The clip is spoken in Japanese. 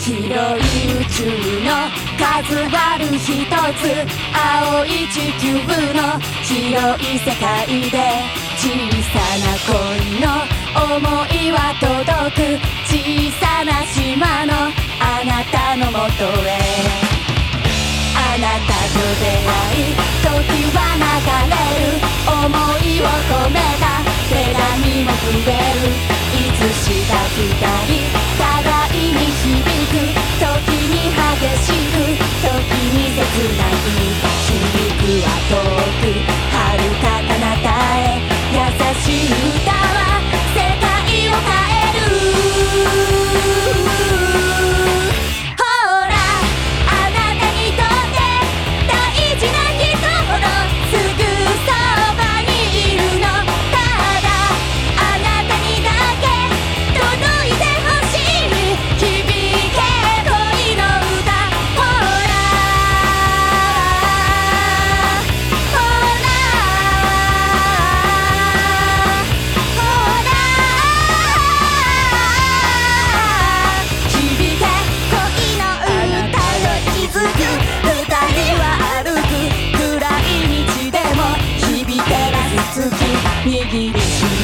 広い宇宙の数ある一つ、青い地球の広い世界で、小さな恋の想いは届く、小さな島のあなたのもとへ。あなたと出会い時は流れる、想いを込めた手紙も触れる、いつしか二人互いに響く、時に激しく時に切ない、響くは遠く遥か彼方へ、優しい歌は世界を変える。握りしめ